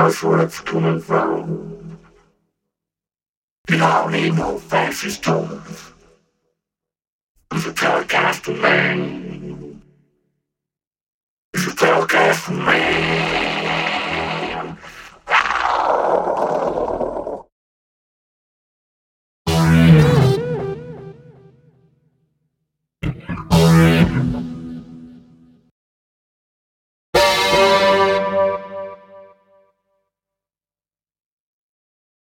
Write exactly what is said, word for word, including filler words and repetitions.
knows where it's coming from. You don't need no fancy stuff. It's a telecast for me. It's a telecast for me.